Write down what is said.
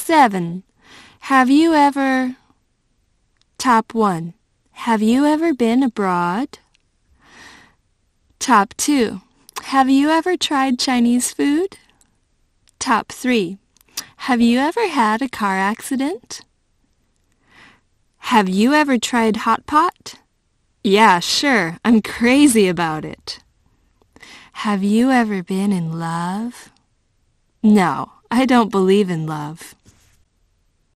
7. Have you ever... Top 1. Have you ever been abroad? Top 2. Have you ever tried Chinese food? Top 3. Have you ever had a car accident? Have you ever tried hot pot? Yeah, sure. I'm crazy about it. Have you ever been in love? No, I don't believe in love.